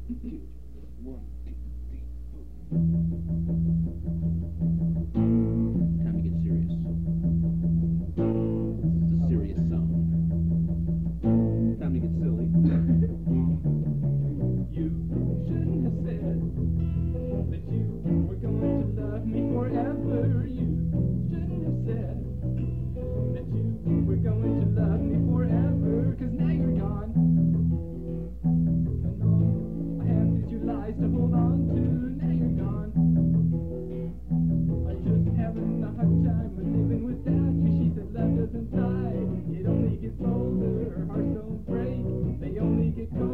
One, two, three, four. Time to get serious. This is a serious song. Time to get silly. You shouldn't have said that you were going to love me forever. You shouldn't have said that you were going to love me forever. 'Cause now you're gone. And all I have is your lies to hold on to. Now you're gone. I just having a hard time with living without you. She said love doesn't die, it only gets older. Hearts don't break, they only get colder.